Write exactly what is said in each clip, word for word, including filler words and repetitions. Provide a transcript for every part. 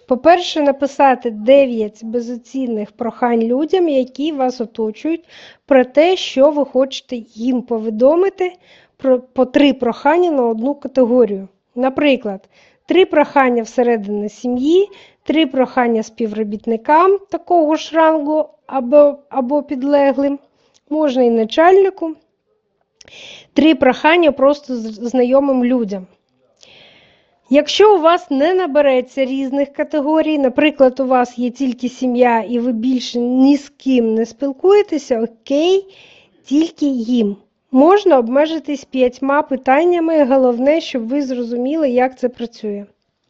По-перше, написати дев'ять безоцінних прохань людям, які вас оточують, про те, що ви хочете їм повідомити, про, по три прохання на одну категорію. Наприклад, три прохання всередині сім'ї, три прохання співробітникам такого ж рангу або, або підлеглим, можна і начальнику, три прохання просто знайомим людям. Якщо у вас не набереться різних категорій, наприклад, у вас є тільки сім'я і ви більше ні з ким не спілкуєтеся, окей, тільки їм. Можна обмежитись п'ятьма питаннями, головне, щоб ви зрозуміли, як це працює.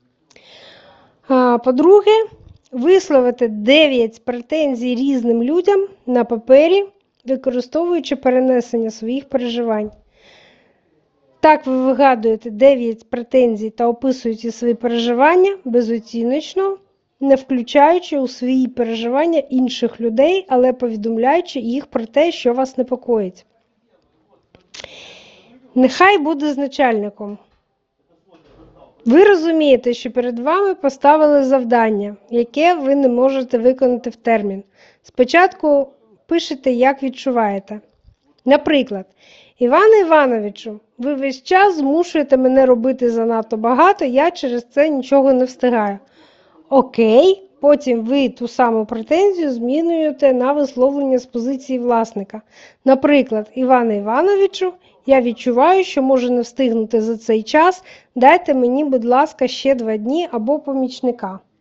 По-друге, висловити дев'ять претензій різним людям на папері, використовуючи перенесення своїх переживань. Так ви вигадуєте дев'ять претензій та описуєте свої переживання безоціночно, не включаючи у свої переживання інших людей, але повідомляючи їх про те, що вас непокоїть. Нехай буде з начальником. Ви розумієте, що перед вами поставили завдання, яке ви не можете виконати в термін. Спочатку пишете, як відчуваєте. Наприклад, Іване Івановичу, ви весь час змушуєте мене робити занадто багато, я через це нічого не встигаю. Окей, потім ви ту саму претензію змінюєте на висловлення з позиції власника. Наприклад, Іване Івановичу, я відчуваю, що можу не встигнути за цей час, дайте мені, будь ласка, ще два дні або помічника.